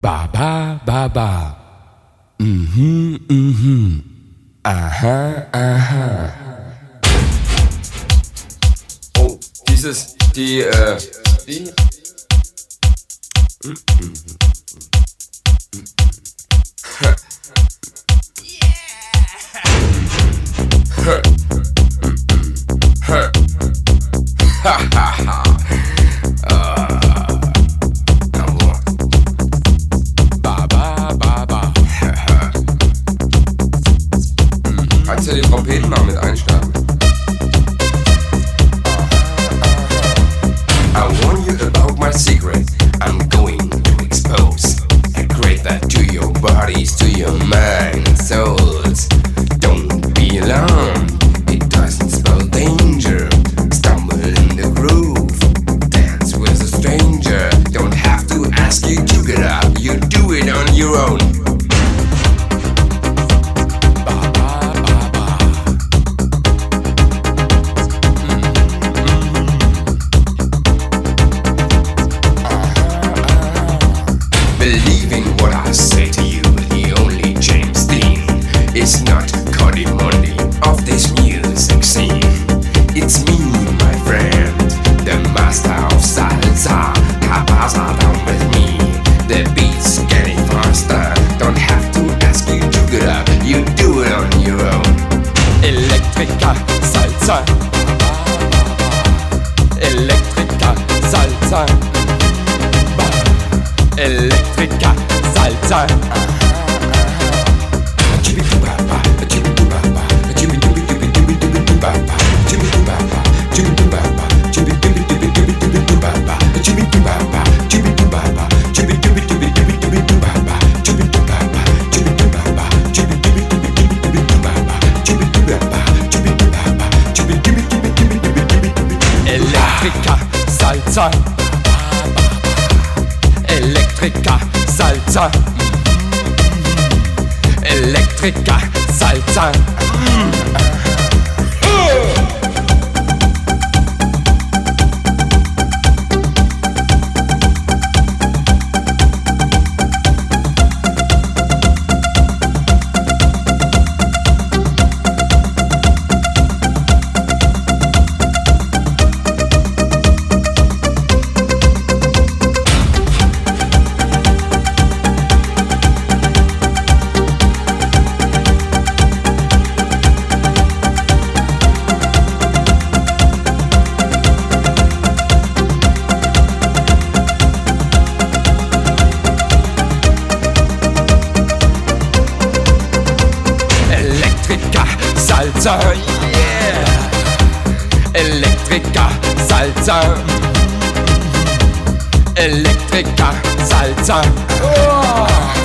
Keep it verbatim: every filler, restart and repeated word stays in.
Ba, ba, ba, ba. Mhm, mhm. Aha, aha. Oh, dieses, die, äh, die. Kannst du die Trompeten mal mit einstarten? I warn you about my secret. I'm going to expose. I create that to your bodies, to your mind and souls. Don't be alarmed. It doesn't spell danger. Stumble in the groove. Dance with a stranger. Don't have to ask you to get up. You do it on your own. Believing what I say to you, the only James Dean is not Cody Monday of this music scene. It's me, my friend, the master of salsa. Cabasa down with me, the beat's getting faster. Don't have to ask you to get up, you do it on your own. Elektriker, Salsa. Elektriker, Salsa. Elektriker, Salsa. Elektriker, Salsa. Elektriker, Salsa. Elektriker, Salsa. Salsa, yeah! Elektriker, Salsa. Elektriker, Salsa. Oh!